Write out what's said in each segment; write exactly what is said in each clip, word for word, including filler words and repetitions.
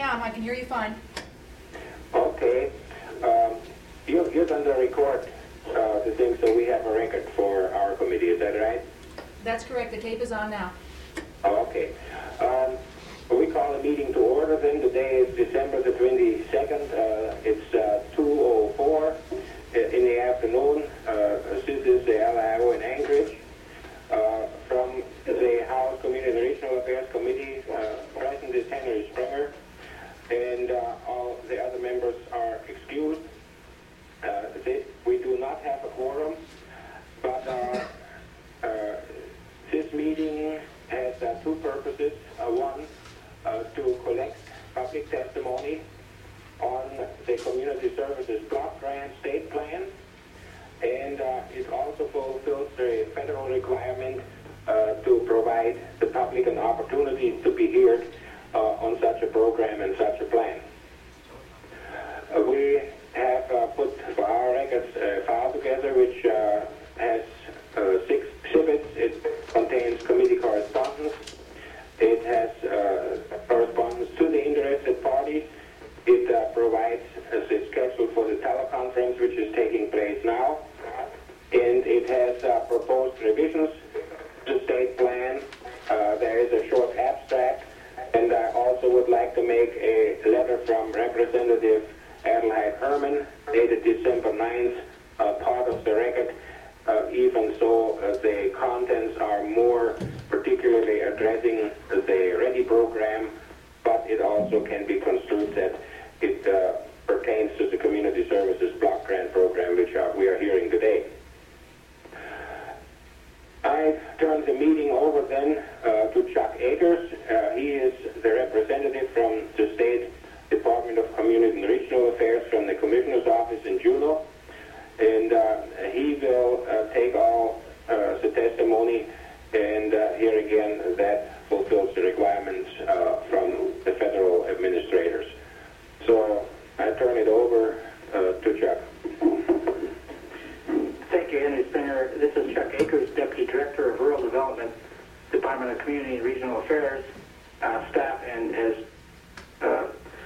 Tom, I can hear you fine. Okay. Um, you, you're going to record uh, the thing so we have a record for our committee, is that right? That's correct. The tape is on now. Oh, okay. Um, we call the meeting to order then. Today is December the twenty-second. Uh, it's uh, two oh four in the afternoon. Uh, this is the L I O in Anchorage. Uh, from the House Community and Regional Affairs Committee, uh, present is Henry Springer, and uh, all the other members are excused. Uh, they, we do not have a quorum, but uh, uh, this meeting has uh, two purposes. Uh, one, uh, to collect public testimony on the Community Services Block Grant State Plan, and uh, it also fulfills the federal requirement uh, to provide the public an opportunity to be heard uh, on such a program and such a plan. Uh, we have uh, put for our records a file together which uh, has uh, six exhibits. It contains committee correspondence. It has uh, correspondence to the interested parties. It uh, provides as a schedule for the teleconference which is taking place now. And it has uh, proposed revisions to the state plan. Uh, there is a short abstract. And I also would like to make a letter from Representative Adelheid Herman, dated December ninth, uh, part of the record. Uh, even so, uh, the contents are more particularly addressing the READY program, but it also can be construed that it uh, pertains to the Community Services Block Grant Program, which uh, we are hearing today. I turn the meeting over then uh, to Chuck Akers. Uh, he is the representative from the State Department of Community and Regional Affairs from the Commissioner's Office in Juneau. And uh, he will uh, take all uh, the testimony, and uh, here again that fulfills the requirements uh, from the federal administrators. So I turn it over uh, to Chuck. Thank you, Henry Springer. This is Chuck Akers, Deputy Director of Rural Development, Department of Community and Regional Affairs uh, staff, and as uh,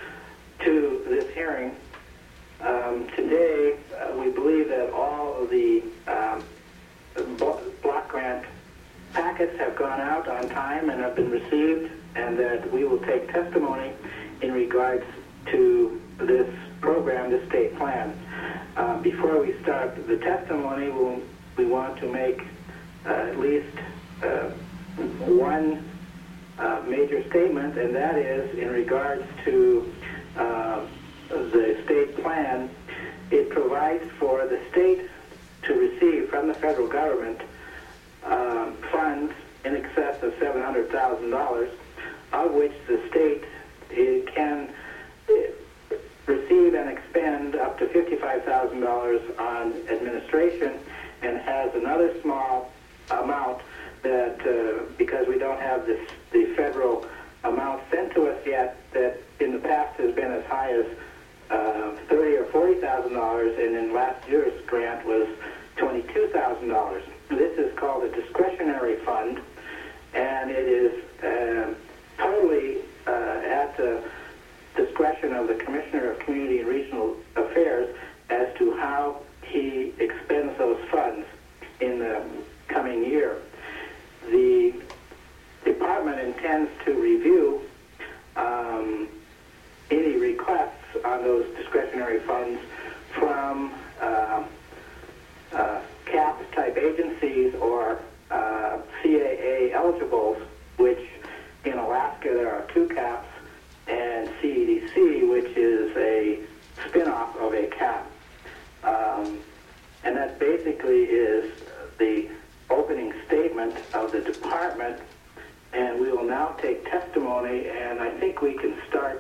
to this hearing. Um, today, uh, we believe that all of the um, block grant packets have gone out on time and have been received, and that we will take testimony in regards to this program, this state plan. Uh, before we start the testimony, we'll, we want to make uh, at least uh, one uh, major statement, and that is in regards to uh, the state plan. It provides for the state to receive from the federal government uh, funds in excess of seven hundred thousand dollars, of which the state it can receive and expend up to fifty-five thousand dollars on administration, and has another small amount that, uh, because we don't have this, the federal amount sent to us yet, that in the past has been as high as uh, thirty or forty thousand dollars, and in last year's grant was twenty-two thousand dollars. This is called a discretionary fund, and it is uh, totally uh, at the discretion of the Commissioner of Community and Regional Affairs as to how he expends those funds in the coming year. The department intends to review um, any requests on those discretionary funds from uh, uh, CAP type agencies or uh, C A A eligibles, which in Alaska there are two CAPs, and C E D C, which is a spin-off of a CAP. Um, and that basically is the opening statement of the department, and we will now take testimony, and I think we can start.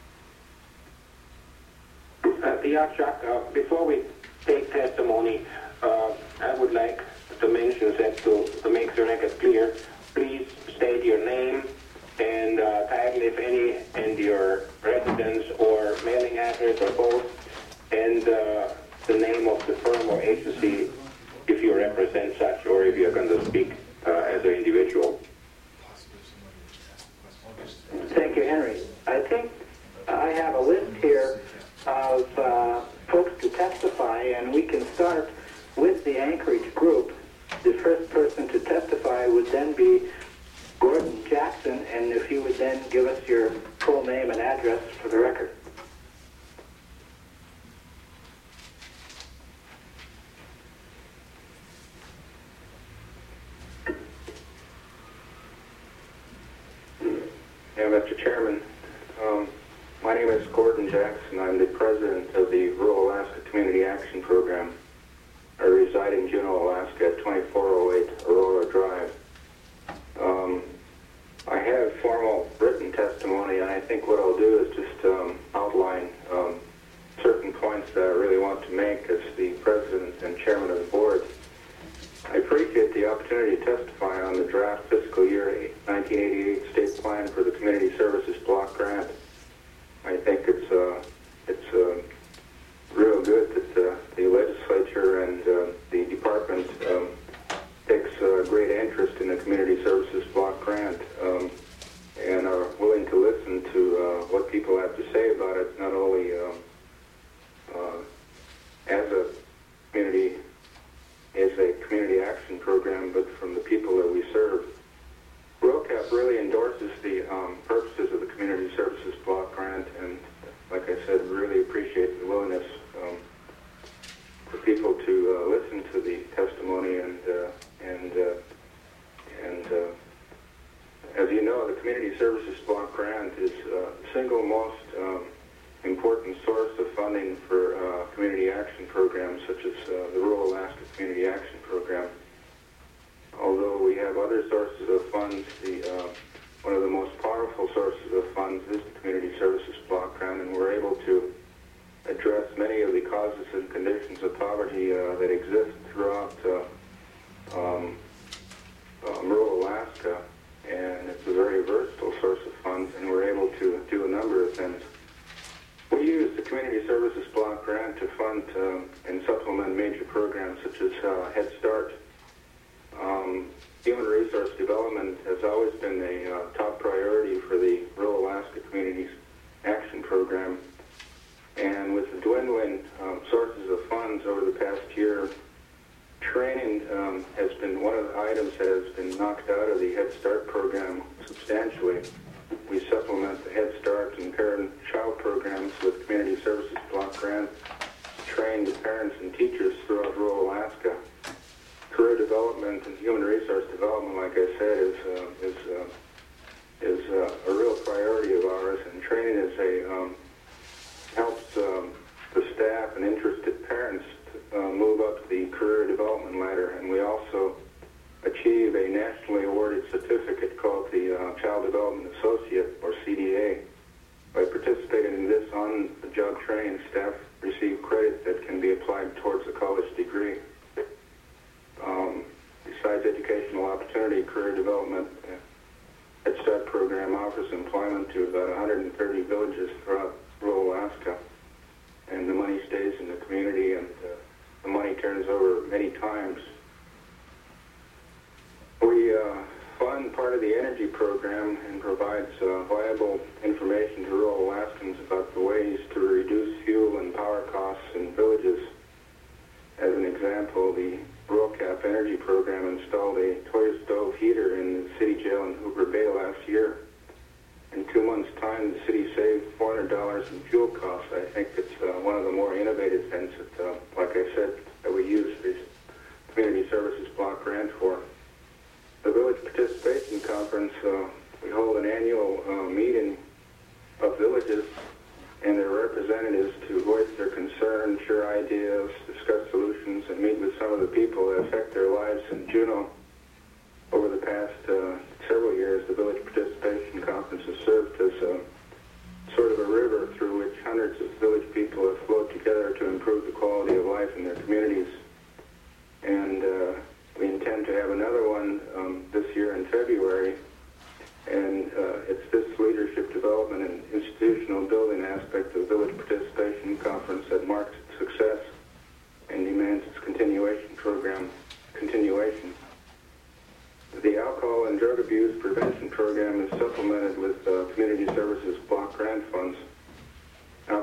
Uh, yeah, Chuck, uh, before we take testimony, uh, I would like to mention that to, to make the record clear, please state your name and uh, title, if any, and your residence or mailing address or both, and uh, the name of the firm or agency if you represent such, or if you're going to speak uh, as an individual. Thank you, Henry. I think uh, testify, and we can start with the Anchorage group. The first person to testify would then be Gordon Jackson, and if you would then give us your full name and address for the record. Yeah, Mister Chairman, um, my name is Gordon Jackson. I'm the president of the Rural Alaska Community Action Program. I reside in Juneau, Alaska at twenty-four oh eight Aurora Drive. Um, I have formal written testimony, and I think what I'll do is just um, outline um, certain points that I really want to make as the president and chairman of the board. I appreciate the opportunity to testify on the draft fiscal year nineteen eighty-eight state plan for the Community Services Block Grant. I think it's uh, it's uh, real good that uh, the legislature and uh, the department um, takes uh, great interest in the Community Services Block Grant um, and are willing to listen to uh, what people have to say about it, not only um, uh, as a community is a community action program, but from the people that we serve. RoCap really endorses the um, purposes of the Community Services Block Grant, and like I said, really appreciate the willingness um, for people to uh, listen to the testimony. And uh, and uh, and uh, as you know, the Community Services Block Grant is uh, the single most um, important source of funding for uh, community action programs such as uh, the Rural Alaska Community Action Program. Although we have other sources of funds, the uh, one of the most powerful sources of funds is the Community Services Block Grant, and we're able to address many of the causes and conditions of poverty uh, that exist throughout uh, um, um, rural Alaska, and it's a very versatile source of funds, and we're able to do a number of things. We use the Community Services Block Grant to fund um, and supplement major programs such as uh, Head Start. Um, human resource development has always been a uh, top priority for the Rural Alaska Communities Action Program. And with the dwindling um, sources of funds over the past year, training um, has been one of the items that has been knocked out of the Head Start program substantially. We supplement the Head Start and Parent Child programs with Community Services Block Grants to train the parents and teachers throughout rural Alaska. Career development and human resource development, like I said, is uh, is uh, is uh, a real priority of ours, and training is a um, helps um, the staff and interested parents to, uh, move up the career development ladder, and we also achieve a nationally awarded certificate called the uh, Child Development Associate, or C D A. By participating in this on-the-job training, staff receive credit that can be applied towards a college degree. Um, besides educational opportunity, career development, uh, Head Start program offers employment to about one hundred thirty villages throughout rural Alaska, and the money stays in the community, and uh, the money turns over many times. We uh, fund part of the energy program and provides uh, viable information to rural Alaskans about the ways to reduce fuel and power costs in villages. As an example, the RoCap Energy Program installed a Toyo stove heater in the city jail in Hooper Bay last year. In two months' time, the city saved four hundred dollars in fuel costs. I think it's uh, one of the more innovative things that, uh, like I said, that we use this Community Services Block Grant for. The Village Participation Conference, uh, we hold an annual uh, meeting of villages and their representatives to voice their concerns, share ideas, discuss solutions, and meet with some of the people that affect their lives in Juneau. Over the past uh, several years, the Village Participation Conference has served as a, sort of a river through which hundreds of village people have flowed together to improve the quality of life in their communities. And uh, we intend to have another one um, this year in February, and uh, it's this leadership development and institutional building aspect of Village Participation Conference that marks its success and demands its continuation program continuation. The Alcohol and Drug Abuse Prevention Program is supplemented with uh, Community Services Block Grant funds. Alcohol and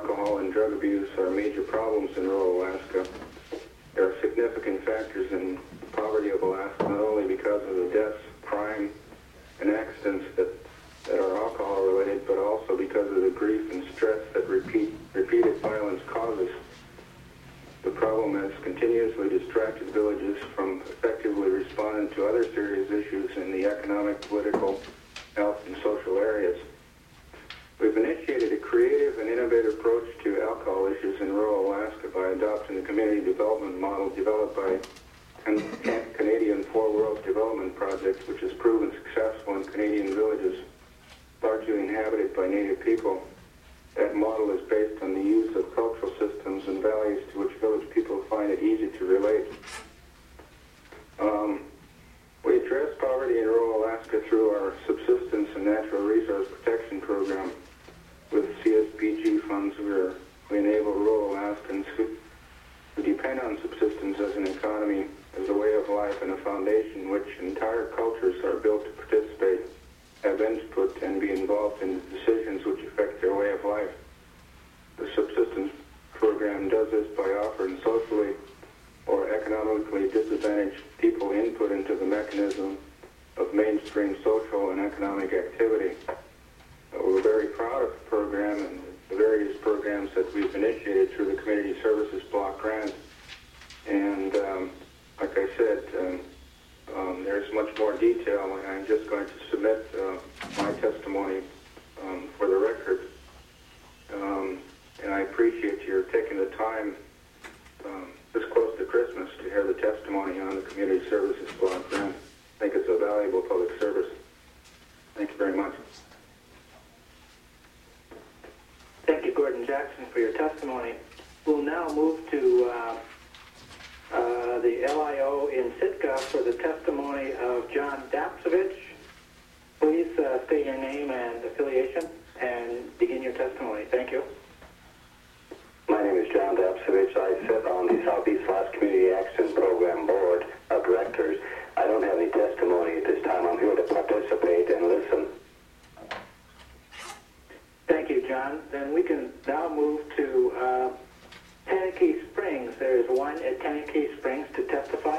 and drug abuse are major problems in rural Alaska. There are significant factors in the poverty of Alaska, not only because of the deaths, crime, and accidents that, that are alcohol-related, but also because of the grief and stress that repeat, repeated violence causes. The problem has continuously distracted villages from effectively responding to other serious issues in the economic, political, health, and social areas. We've initiated a creative and innovative approach to alcohol issues in rural Alaska by adopting the community development model developed by Can Canadian Four Worlds Development Project, which has proven successful in Canadian villages largely inhabited by Native people. That model is based on the use of cultural systems and values to which village people find it easy to relate. Um, we address poverty in rural Alaska through our subsistence and natural resource protection program. With C S P G funds, we're, we enable rural Alaskans who, who depend on subsistence as an economy, as a way of life, and a foundation in which entire cultures are built to participate, have input, and be involved in decisions which affect their way of life. The subsistence program does this by offering socially or economically disadvantaged people input into the mechanism of mainstream social and economic activity. Uh, we're very proud of the program and the various programs that we've initiated through the Community Services Block Grant. And um, like I said, um, Um, there's much more detail, and I'm just going to submit uh, my testimony um, for the record. Um, and I appreciate your taking the time um, this close to Christmas to hear the testimony on the Community Services Block Grant. I think it's a valuable public service. Thank you very much. Thank you, Gordon Jackson, for your testimony. We'll now move to uh, uh, the L I O in Sitka for the testimony of John Dapsovich. Please uh, state your name and affiliation and begin your testimony. Thank you. My name is John Dapsovich. I sit on the Southeast Alaska Community Action Program Board of Directors. I don't have any testimony at this time. I'm here to participate and listen. Thank you, John. Then we can now move to uh, Tenakee Springs. There is one at Tenakee Springs to testify.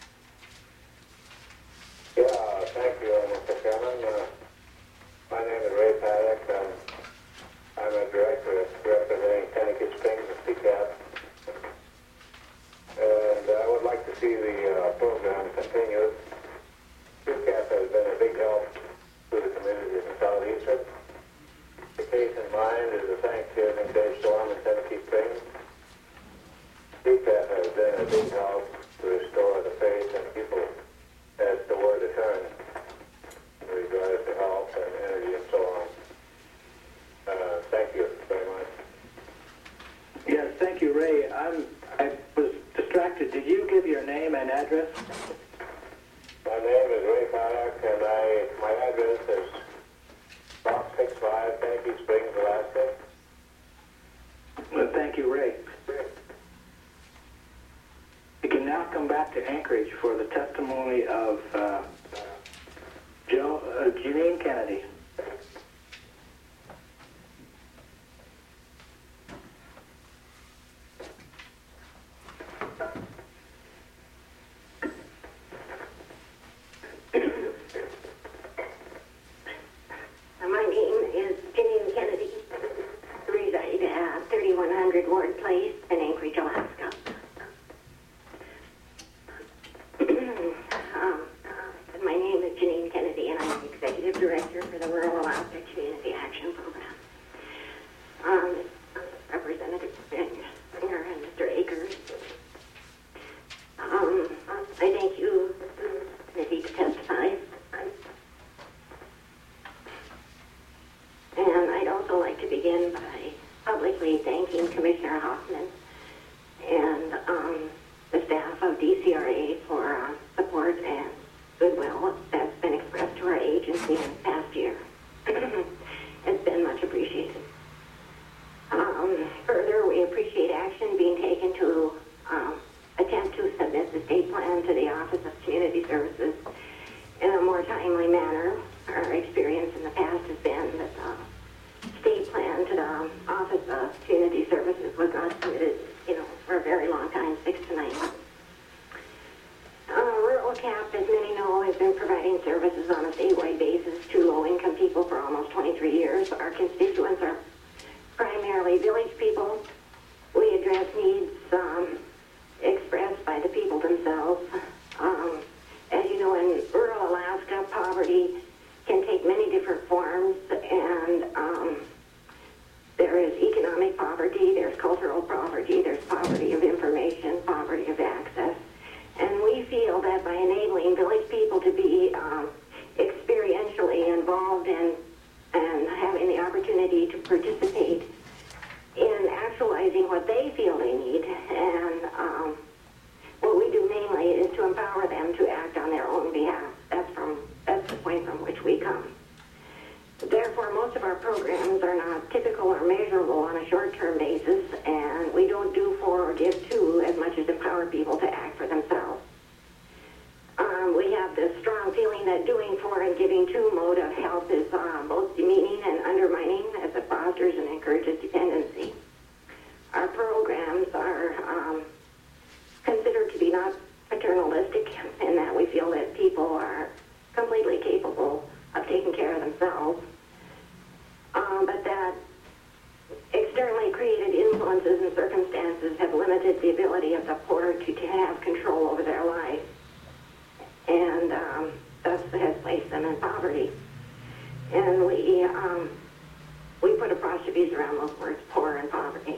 Yeah, thank you, Mister Chairman. Uh, my name is Ray Paddock. Um, I'm a director representing Tenakee Springs at C C A P. And I would like to see the uh, program continued. C C A P has been a big help to the communities in Southeastern. The case in mind is the Thanksgiving Day storm in Tenakee Springs. C C A P has been a big help to restore the faith in people as to where to turn in regards to health and energy and so on. Uh, thank you very much. Yes, thank you, Ray. I'm, I was distracted. Did you give your name and address? My name is Ray Paddock, and I, my address is Box six five, Tenakee Springs, Alaska. Well, thank you, Ray. We can now come back to Anchorage for the testimony of uh, Joe, uh, Janine Kennedy. My name is Janine Kennedy. Reside at thirty-one hundred Ward Place in Anchorage, Alaska. um, uh, my name is Janine Kennedy, and I'm the Executive Director for the Rural Alaska Community Action Program. Um, Representative Singer and Mister Akers. Um, I thank you, Committee, to testify. And I'd also like to begin by publicly thanking Commissioner Hoffman and um, the staff of D C R A for uh, support and goodwill that's been expressed to our agency in the past year. It's been much appreciated. Um, further, we appreciate action being taken to um, attempt to submit the state plan to the Office of Community Services in a more timely manner. Our experience in the past has been that the state plan to the Office of Community Services Rural CAP, as many know, has been providing services on a statewide basis to low-income people for almost twenty-three years. Our constituents are primarily village people. We address needs um, expressed by the people themselves. Um, as you know, in rural Alaska, poverty can take many different forms, and um, there is economic poverty, there's cultural poverty, there's poverty of information, poverty of access. And we feel that by enabling village people to be um, experientially involved in and having the opportunity to participate in actualizing what they feel they need, and um, what we do mainly is to empower them to act on their own behalf. That's from that's the point from which we come. Therefore, most of our programs are not typical or measurable on a short-term basis, and we don't do for or give to as much as empower people to act for themselves. Um, we have this strong feeling that doing for and giving to mode of help is uh, both demeaning and undermining, as it fosters and encourages dependency. Our programs are um, considered to be not paternalistic, in that we feel that people are completely capable of taking care of themselves, um, but that externally created influences and circumstances have limited the ability of the poor to, to have control over their lives, and um, thus has placed them in poverty. And we um, we put apostrophes around those words, poor and poverty.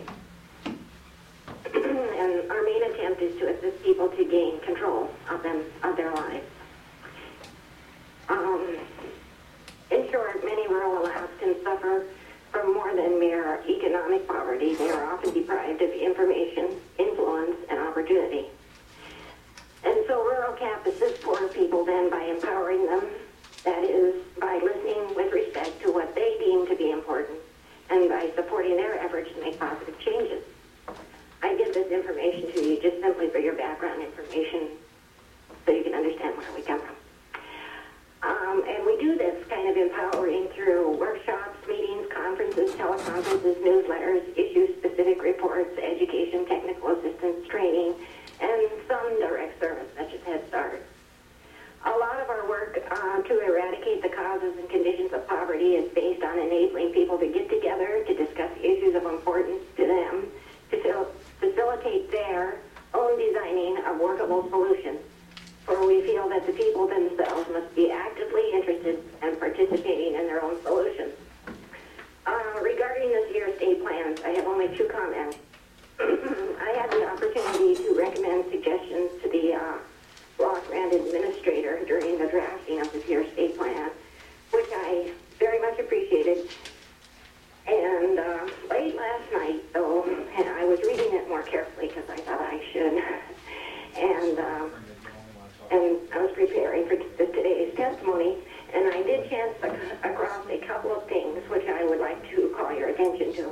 And our main attempt is to assist people to gain control of them of their lives. Um, in short, many rural Alaskans suffer from more than mere economic poverty. They are often deprived of information, influence, and opportunity. And so Rural CAP assists poor people then by empowering them, that is, by listening with respect to what they deem to be important, and by supporting their efforts to make positive changes. I give this information to you just simply for your background information, so you can understand where we come from. Um, and we do this kind of empowering through workshops, meetings, conferences, teleconferences, newsletters, issue-specific reports, education, technical assistance, training, and some direct service, such as Head Start. A lot of our work uh, to eradicate the causes and conditions of poverty is based on enabling people to get together to discuss issues of importance to them, to facil- facilitate their own designing of workable solutions. For we feel that the people themselves must be actively interested and participating in their own solutions. Uh, regarding this year's state plans, I have only two comments. I had the opportunity to recommend suggestions to the uh, block grant administrator during the drafting of this year's state plan, which I very much appreciated. And uh, late last night, though, and I was reading it more carefully because I thought I should, and um, and I was preparing for t- today's testimony, and I did chance ac- across a couple of things which I would like to call your attention to.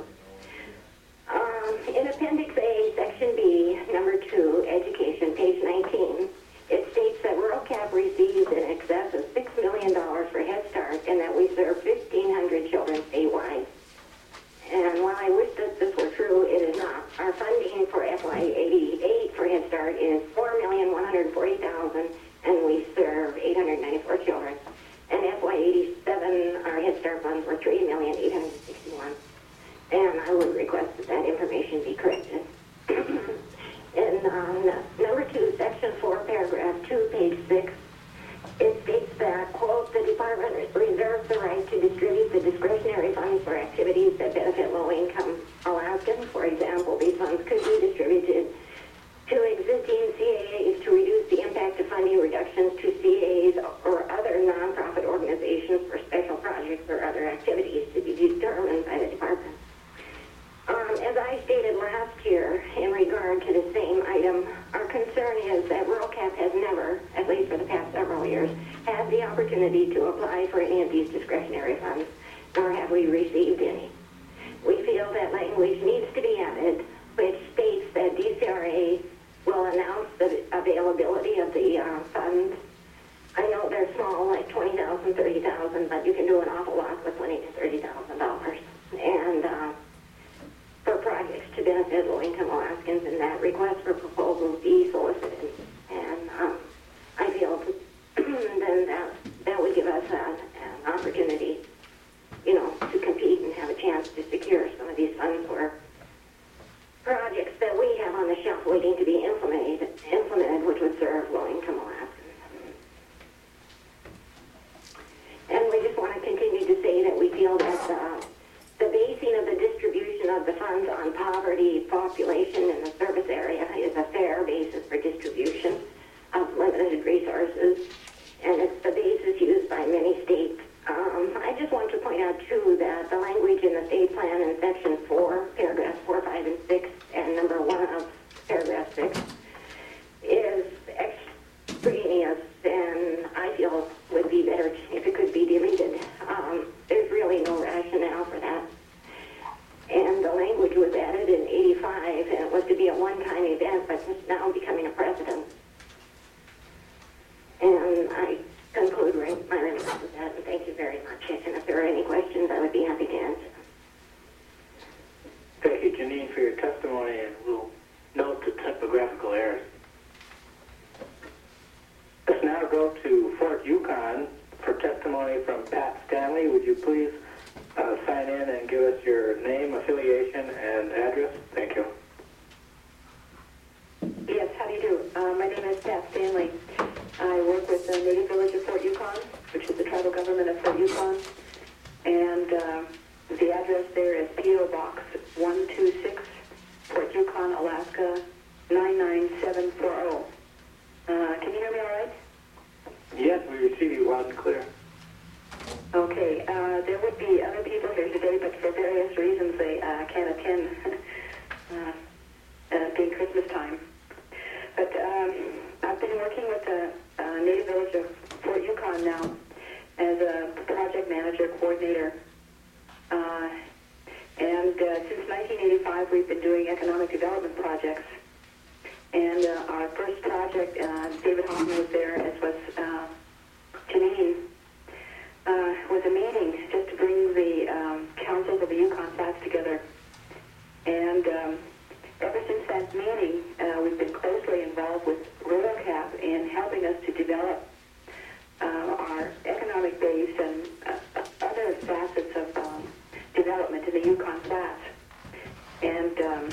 Um, in Appendix A, Section B, Number two, Education, page nineteen, it states that Rural CAP receives in excess of six million dollars for Head Start, and that we serve fifteen hundred children statewide. And while I wish that this were true, it is not. Our funding for F Y eighty-eight for Head Start is four million one hundred forty thousand dollars, and we serve eight hundred ninety-four children. And F Y eighty-seven, our Head Start funds were three million eight hundred sixty-one thousand dollars. And I would request that that information be corrected. In um, number two, section four, paragraph two, page six, it states that, quote, the department reserves the right to distribute the discretionary funds for activities that benefit low-income Alaskans. For example, these funds could be distributed to existing C A As to reduce the impact of funding reductions to C A As or other nonprofit organizations for special projects or other activities to be determined by the department. Um, as I stated last year in regard to the same item, our concern is that Rural CAP has never, at least for the past several years, had the opportunity to apply for any of these discretionary funds, nor have we received any. We feel that language needs to be added, which states that D C R A will announce the availability of the uh, funds. I know they're small, like twenty thousand dollars, thirty thousand dollars, but you can do an awful lot with twenty thousand to thirty thousand dollars. And uh, for projects to benefit low-income Alaskans, and that request for proposals be solicited. And um, I feel population in the service area is a fair basis for distribution of limited resources, and it's the basis used by many states. Um, I just want to point out, too, that the language in the state plan in section four, paragraphs four, five, and six, and number one of paragraph six, is extraneous, and I feel would be better if it could be deleted. Um, there's really no rationale for that. And the language was added in eighty-five, and it was to be a one-time event, but it's now becoming a precedent. And I conclude my remarks with that, and thank you very much. And if there are any questions, I would be happy to answer. Thank you, Janine, for your testimony, and we'll note the typographical errors. Let's now go to Fort Yukon for testimony from Pat Stanley. Would you please uh, sign in and give us your name, affiliation, and address? Thank you. Yes, how do you do? Uh, my name is Pat Stanley. I work with the Native Village of Fort Yukon, which is the tribal government of Fort Yukon. And uh, the address there is P O Box one two six, Fort Yukon, Alaska, nine nine seven four zero. Uh, can you hear me all right? Yes, we receive you loud and clear. Okay, uh, there would be other people here today, but for various reasons they uh, can't attend, uh, uh, being Christmas time. But um, I've been working with the uh, Native Village of Fort Yukon now as a project manager, coordinator. Uh, and uh, since nineteen eighty-five, we've been doing economic development projects. And uh, our first project, uh, David Hoffman was there, as was uh, Janine, uh, was a meeting just to bring the um, councils of the Yukon Flats together. And um, ever since that meeting, uh, we've been closely involved with RuroCap in helping us to develop uh, our economic base and uh, other facets of um, development in the Yukon Flats. And um,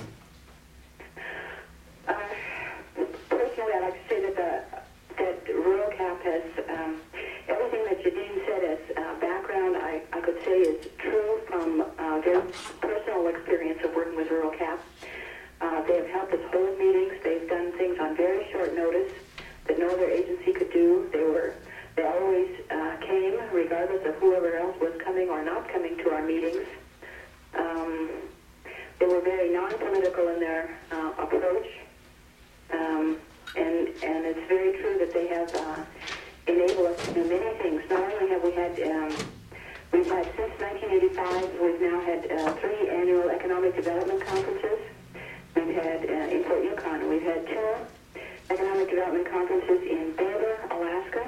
uh, personally, I'd like to say that the, that RuroCap has um, everything that Janine said as uh, background. I, I could say is true from uh, very personal experience of working with RuroCap. Uh, they have helped us hold meetings. They've done things on very short notice that no other agency could do. They were, they always uh, came, regardless of whoever else was coming or not coming to our meetings. Um, they were very non-political in their uh, approach, um, and and it's very true that they have uh, enabled us to do many things. Not only have we had um, we've had since nineteen eighty-five, we've now had uh, three annual economic development conferences. We've had, uh, in Fort Yukon, we've had two economic development conferences in Baylor, Alaska,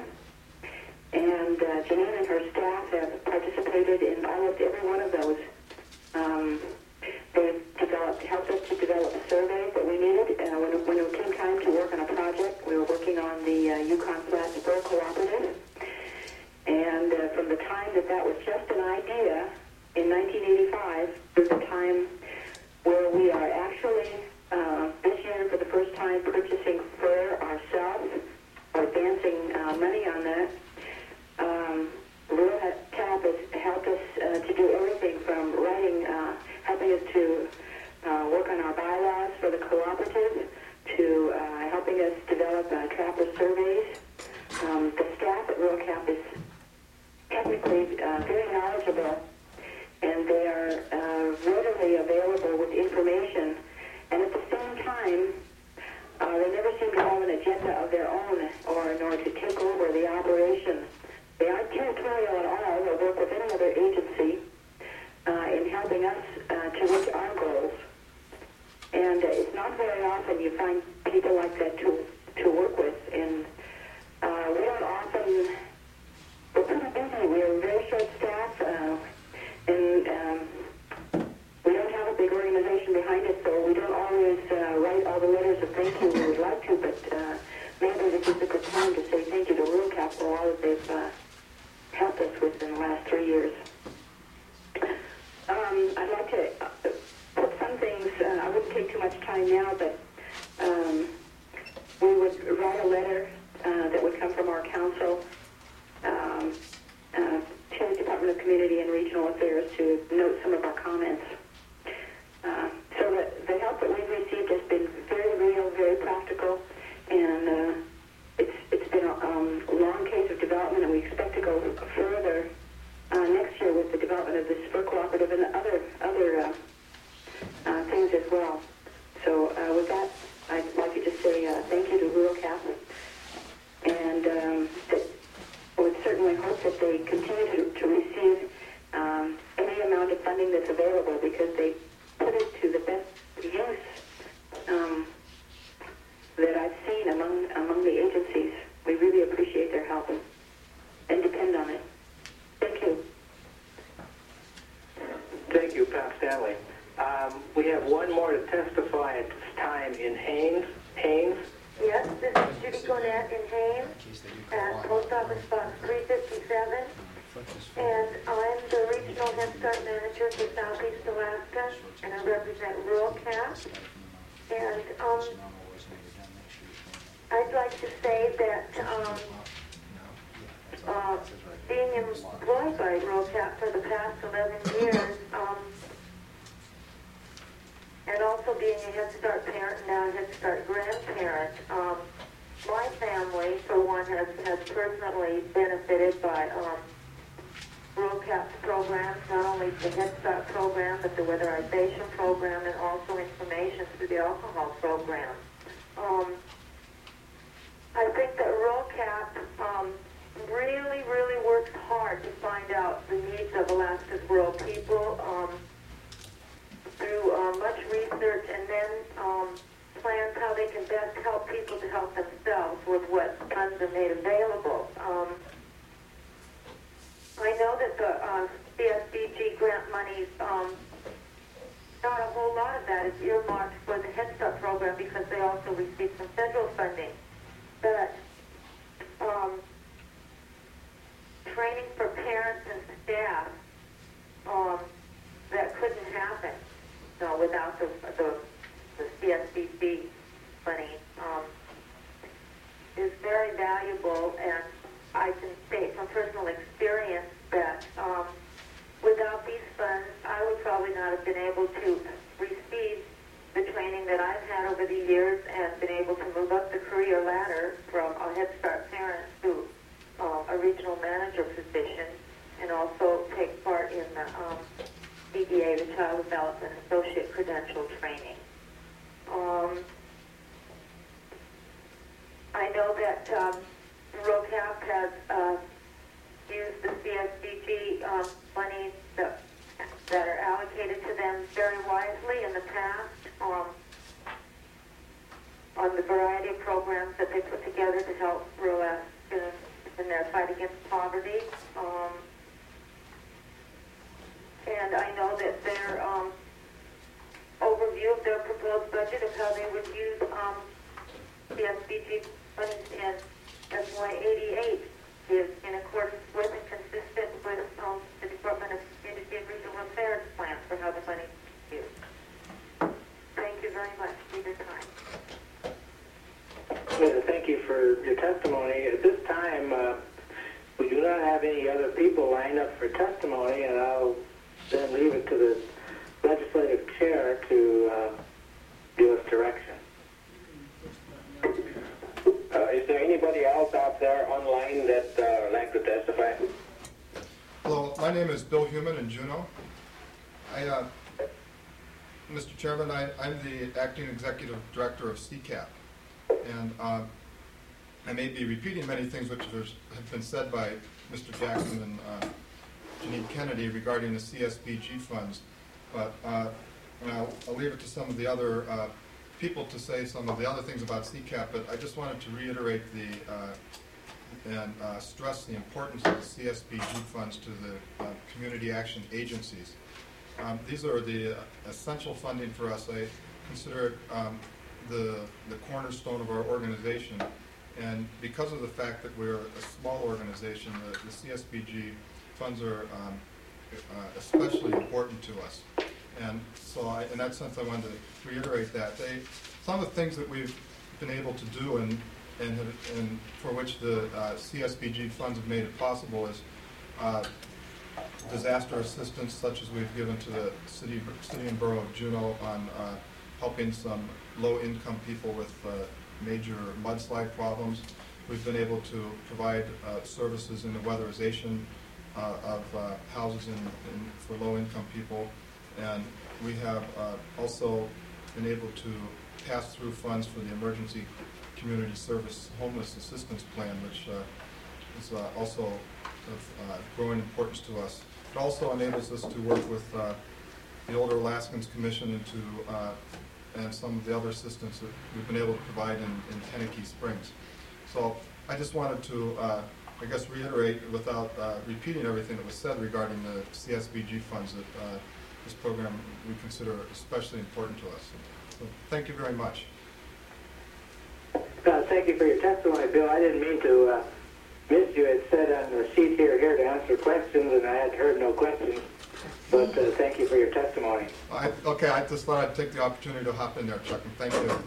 and uh, Janine and her staff have participated in almost every one of those. Um, they've developed, helped us to develop surveys that we needed. Uh, when, when it came time to work on a project, we were working on the uh, Yukon Flats Spur Cooperative, and uh, from the time that that was just an idea in nineteen eighty-five to the time where we are actually, uh, this year for the first time, purchasing fur ourselves, or advancing uh, money on that. Um, RuroCap has helped us uh, to do everything from writing, uh, helping us to uh, work on our bylaws for the cooperative, to uh, helping us develop uh, trapper surveys. Um, the staff at RuroCap is technically uh, very knowledgeable, and they are uh, readily available with information. And at the same time, uh, they never seem to have an agenda of their own, or nor to take over the operation. They aren't territorial at all. They work with any other agency uh, in helping us uh, to reach our goals. And uh, it's not very often you find people like that to to work with. And uh, we don't often. We're pretty busy. We're a very short staff. Uh, And um, we don't have a big organization behind us, so we don't always uh, write all the letters of thank you we would like to, but uh, maybe this is a good time to say thank you to RuroCap for all that they've uh, helped us with in the last three years. Um, I'd like to uh, put some things, uh, I wouldn't take too much time now, but um, we would write a letter uh, that would come from our council um, uh, to the Department of Community and Regional Affairs to note some of our comments. Uh, so the, the help that we've received Office Box three fifty-seven, and I'm the Regional Head Start Manager for Southeast Alaska, and I represent Rural Cap. And um, I'd like to say that um, uh, being employed by Rural Cap for the past eleven years, um, and also being a Head Start parent and now a Head Start grandparent, um, my family, for one, has, has personally benefited by um, Rural Cap's programs, not only the Head Start program, but the weatherization program, and also information through the alcohol program. Um, I think that Rural Cap um, really, really works hard to find out the needs of Alaska's rural people um, through uh, much research, and then um, plans how they can best help people to help themselves with what funds are made available. Um, I know that the uh, C S B G grant money, um, not a whole lot of that is earmarked for the Head Start program because they also receive some federal funding. But um, training for parents and staff, um, that couldn't happen no, without the, the, the C S B G money, um, is very valuable, and I can state from personal experience that um, without these funds, I would probably not have been able to receive the training that I've had over the years and been able to move up the career ladder from a Head Start parent to uh, a regional manager position, and also take part in the um, D D A, the Child Development Associate Credential Training. Um, I know that um, Rural Cap has uh, used the C S B G um, monies that, that are allocated to them very wisely in the past um, on the variety of programs that they put together to help rural Alaskans in their fight against poverty. Um, and I know that their um, overview of their proposed budget of how they would use um, C S B G monies in F Y eighty-eight is in accordance with and consistent with um, the Department of Community and Regional Affairs plan for how the money is used. Thank you very much for your time. Well, thank you for your testimony. At this time, uh, we do not have any other people lined up for testimony, and I'll then leave it to the legislative chair to uh, give us direction. Uh, is there anybody else out there online that uh, would like to testify? Hello, my name is Bill Human in Juneau. I, uh, Mister Chairman, I, I'm the acting executive director of C CAP, and uh, I may be repeating many things which have been said by Mister Jackson and uh, Janine Kennedy regarding the C S B G funds, but uh, I'll, I'll leave it to some of the other uh, people to say some of the other things about C CAP, but I just wanted to reiterate the uh, and uh, stress the importance of the C S B G funds to the uh, community action agencies. Um, these are the uh, essential funding for us. I consider it um, the, the cornerstone of our organization, and because of the fact that we're a small organization, the, the C S B G funds are um, uh, especially important to us. And so I, in that sense, I wanted to reiterate that. They, some of the things that we've been able to do and, and, have, and for which the uh, C S B G funds have made it possible is uh, disaster assistance, such as we've given to the city, city and borough of Juneau on uh, helping some low-income people with uh, major mudslide problems. We've been able to provide uh, services in the weatherization uh, of uh, houses in, in, for low-income people. And we have uh, also been able to pass through funds for the Emergency Community Service Homeless Assistance Plan, which uh, is uh, also of uh, growing importance to us. It also enables us to work with uh, the Older Alaskans Commission and, to, uh, and some of the other assistance that we've been able to provide in, in Tenakee Springs. So I just wanted to, uh, I guess, reiterate without uh, repeating everything that was said regarding the C S B G funds that uh, this program we consider especially important to us. So thank you very much. Uh, thank you for your testimony, Bill. I didn't mean to uh, miss you sheet here here to answer questions, and I had heard no questions. But uh, thank you for your testimony. I, okay, I just thought I'd take the opportunity to hop in there, Chuck, and thank you.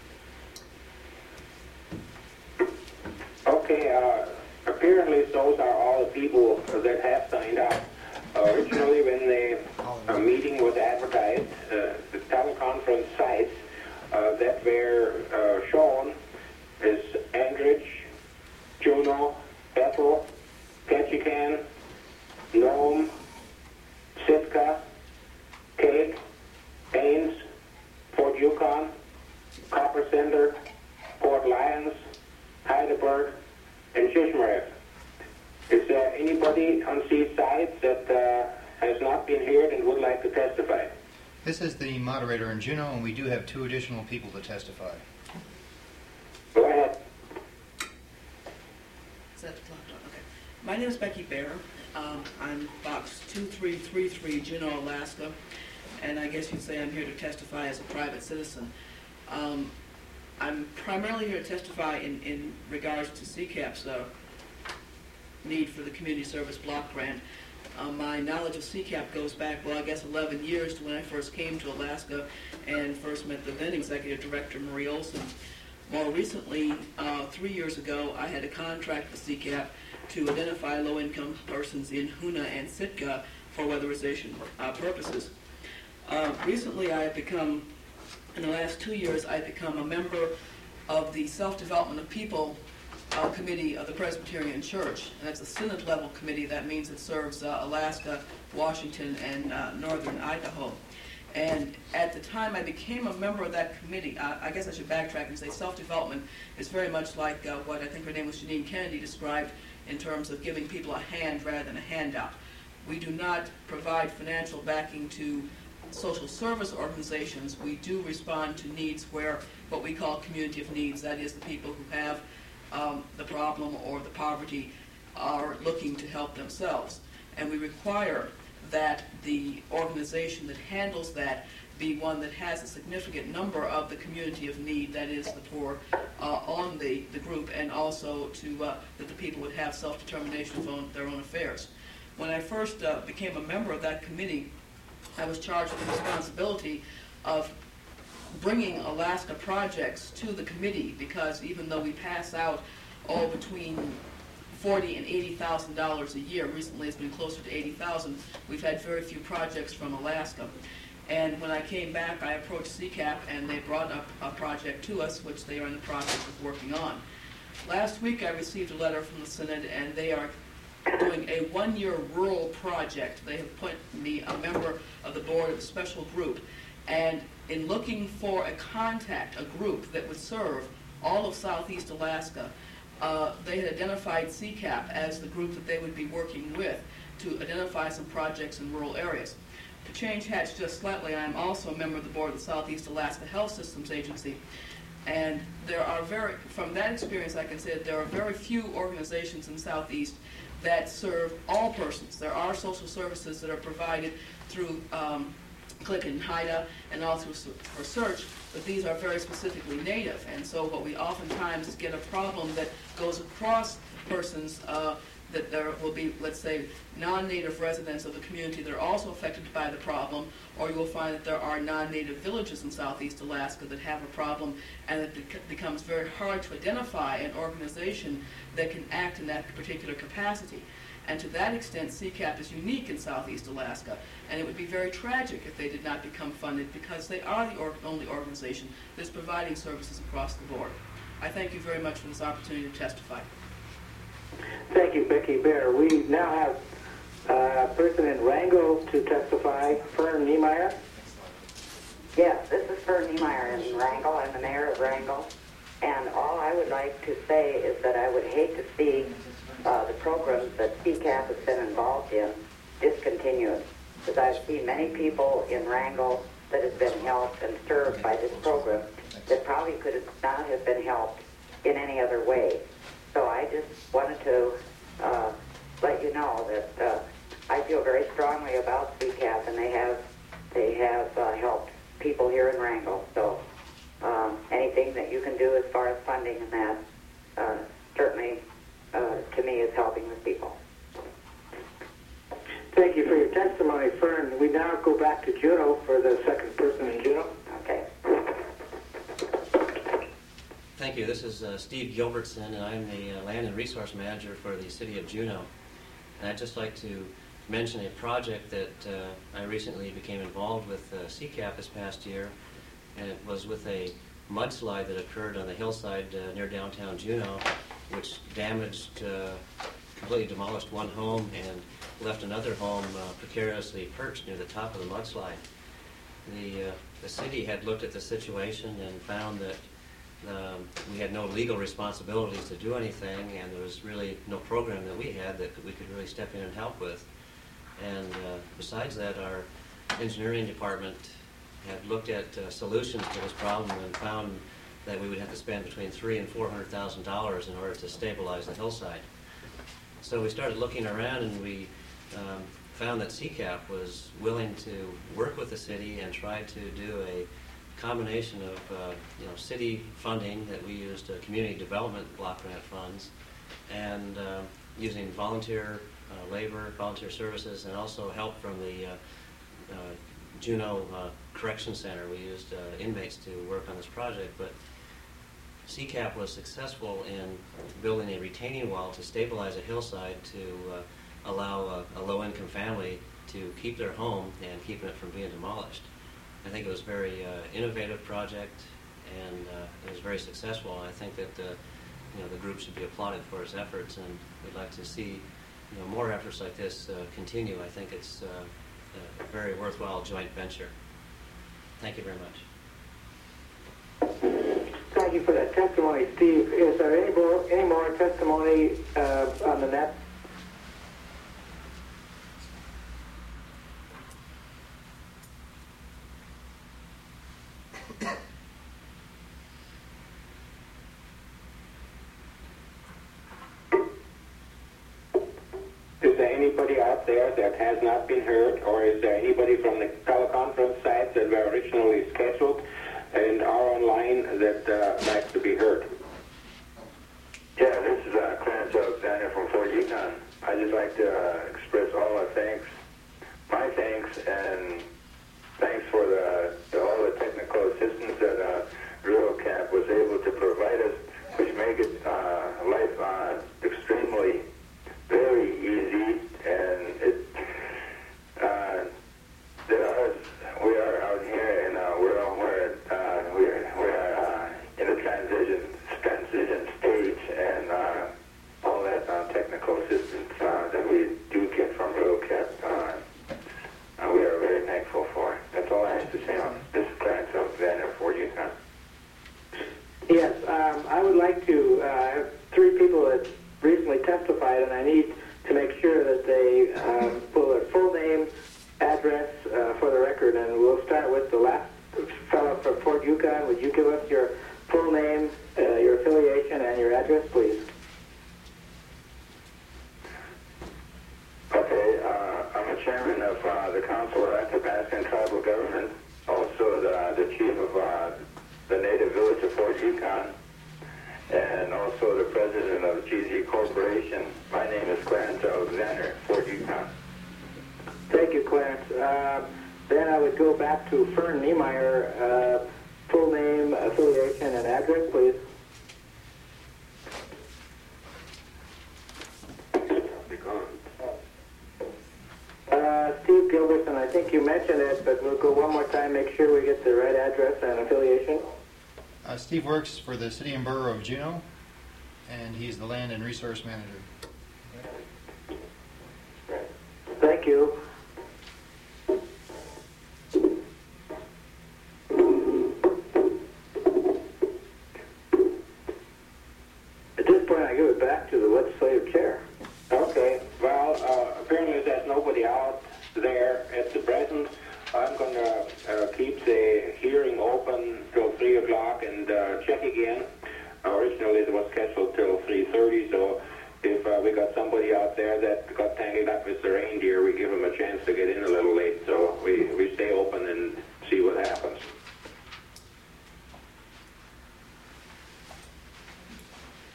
Okay, uh, apparently those are all the people that have signed up. Uh, originally, when the uh, meeting was advertised, uh, the teleconference sites uh, that were uh, shown is Andrich, Juneau, Bethel, Ketchikan, Nome, Sitka, Cape, Ames, Fort Yukon, Copper Center, Port Lyons, Heidelberg, and Shishmaref. Is there anybody on these sites that uh, has not been heard and would like to testify? This is the moderator in Juneau, and we do have two additional people to testify. Go ahead. Is that the clock? Okay. My name is Becky Bear. Um, I'm box two three three three, Juneau, Alaska, and I guess you'd say I'm here to testify as a private citizen. Um, I'm primarily here to testify in, in regards to C CAP's uh, need for the Community Service Block Grant. Uh, my knowledge of C CAP goes back, well, I guess eleven years to when I first came to Alaska and first met the then Executive Director, Marie Olson. More recently, uh, three years ago, I had a contract with C CAP to identify low-income persons in Hoonah and Sitka for weatherization uh, purposes. Uh, recently, I have become, in the last two years, I've become a member of the Self-Development of People uh, Committee of the Presbyterian Church. And that's a Synod-level committee. That means it serves uh, Alaska, Washington, and uh, northern Idaho. And at the time I became a member of that committee, uh, I guess I should backtrack and say self-development is very much like uh, what I think her name was Janine Kennedy described in terms of giving people a hand rather than a handout. We do not provide financial backing to social service organizations. We do respond to needs where what we call community of needs, that is the people who have um, the problem or the poverty are looking to help themselves. And we require that the organization that handles that be one that has a significant number of the community of need, that is the poor, uh, on the, the group, and also to uh, that the people would have self-determination of own, their own affairs. When I first uh, became a member of that committee, I was charged with the responsibility of bringing Alaska projects to the committee, because even though we pass out all between forty and eighty thousand dollars a year, recently it's been closer to eighty thousand. We've had very few projects from Alaska. And when I came back, I approached C CAP, and they brought up a project to us, which they are in the process of working on. Last week, I received a letter from the Synod, and they are doing a one-year rural project. They have put me a member of the board of a special group, and in looking for a contact, a group that would serve all of Southeast Alaska, uh, they had identified C CAP as the group that they would be working with to identify some projects in rural areas. To change hats just slightly, I am also a member of the board of the Southeast Alaska Health Systems Agency, and there are very, from that experience I can say that there are very few organizations in Southeast that serve all persons. There are social services that are provided through um, CLIC and HIDA and also for search, but these are very specifically Native, and so what we oftentimes get a problem that goes across persons, uh, that there will be, let's say, non-Native residents of the community that are also affected by the problem, or you will find that there are non-Native villages in Southeast Alaska that have a problem, and it bec becomes very hard to identify an organization that can act in that particular capacity. And to that extent, C CAP is unique in Southeast Alaska, and it would be very tragic if they did not become funded, because they are the or only organization that's providing services across the board. I thank you very much for this opportunity to testify. Thank you, Becky Bear. We now have uh, a person in Wrangell to testify, Fern Niemeyer. Yes, this is Fern Niemeyer in Wrangell. I'm the mayor of Wrangell. And all I would like to say is that I would hate to see uh, the programs that C CAP has been involved in discontinued. Because I've seen many people in Wrangell that have been helped and served by this program that probably could not have been helped in any other way. So I just wanted to uh, let you know that uh, I feel very strongly about C CAP, and they have they have uh, helped people here in Wrangell. So um, anything that you can do as far as funding and that uh, certainly uh, to me is helping with people. Thank you for your testimony, Fern. We now go back to Juno for the second person in Juno. Okay. Thank you. This is uh, Steve Gilbertson, and I'm the uh, Land and Resource Manager for the City of Juneau. And I'd just like to mention a project that uh, I recently became involved with uh, C CAP this past year, and it was with a mudslide that occurred on the hillside uh, near downtown Juneau, which damaged, uh, completely demolished one home and left another home uh, precariously perched near the top of the mudslide. The, uh, the city had looked at the situation and found that um, we had no legal responsibilities to do anything, and there was really no program that we had that we could really step in and help with. And uh, besides that, our engineering department had looked at uh, solutions to this problem and found that we would have to spend between three and four hundred thousand dollars in order to stabilize the hillside. So we started looking around, and we um, found that C CAP was willing to work with the city and try to do a combination of uh, you know city funding that we used, uh, community development block grant funds, and uh, using volunteer uh, labor, volunteer services, and also help from the uh, uh, Juneau uh, Correction Center. We used uh, inmates to work on this project, but C CAP was successful in building a retaining wall to stabilize a hillside to uh, allow a, a low-income family to keep their home and keeping it from being demolished. I think it was a very uh, innovative project, and uh, it was very successful. And I think that uh, you know the group should be applauded for its efforts, and we'd like to see you know more efforts like this uh, continue. I think it's uh, a very worthwhile joint venture. Thank you very much. Thank you for that testimony, Steve. Is there any more, any more testimony uh, on the net? Is there anybody out there that has not been heard, or is there anybody from the teleconference sites that were originally scheduled and are online that uh, likes to be heard? Yeah, this is uh, Clarence Alexander from Fort Yukon. I'd just like to uh, express all our thanks, my thanks, and thanks for the, the all the technical assistance that uh, RuroCap was able to provide us, which make it uh, life uh, extremely very easy, and it uh, there are we are out here and uh, we're all we're uh, we're we're uh, in a transition transition stage, and uh, all that uh, technical assistance uh, that we do get from RuroCap, uh, uh, we are very thankful for. That's all I have to say on this. Is Clarence Alexander for Yukon. Yes, um, I would like to. Uh, I have three people that recently testified, and I need to make sure that they um, pull their full name, address uh, for the record, and we'll start with the last fellow from Fort Yukon. Would you give us your full name, uh, your affiliation, and your address, please? Okay, uh, I'm a chairman of uh, the Council of Athabascan Tribal Government, also the, the chief of uh, the native village of Fort Yukon, and also the president of G Z Corporation. My name is Clarence Alexander, Fort Yukon. Thank you, Clarence. Uh, then I would go back to Fern Niemeyer. Uh, full name, affiliation, and address, please. Uh, Steve Gilbertson, I think you mentioned it, but we'll go one more time, make sure we get the right address and affiliation. Uh, Steve works for the City and Borough of Juneau, and he's the Land and Resource Manager. Thank you. At this point, I give it back to the legislative chair. Okay, well, uh, apparently there's nobody out there at the present. I'm going to uh, keep the hearing open till three o'clock and uh, check again. Originally it was scheduled till three thirty, so if uh, we got somebody out there that got tangled up with the reindeer, we give them a chance to get in a little late, so we, we stay open and see what happens.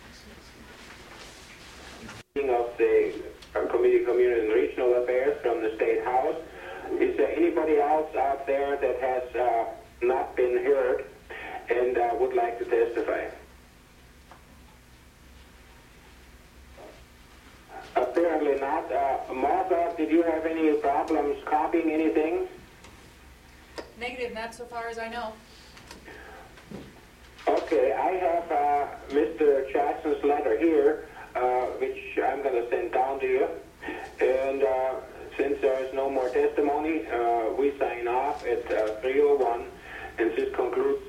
Of the uh, Committee, Community and Regional Affairs from the anybody else out there that has uh, not been heard and uh, would like to testify? Apparently not. Uh, Martha, did you have any problems copying anything? Negative, not so far as I know. Okay, I have uh, Mister Jackson's letter here, uh, which I'm going to send down to you. And uh, since there is no more testimony, uh, we sign off at uh, three oh one, and this concludes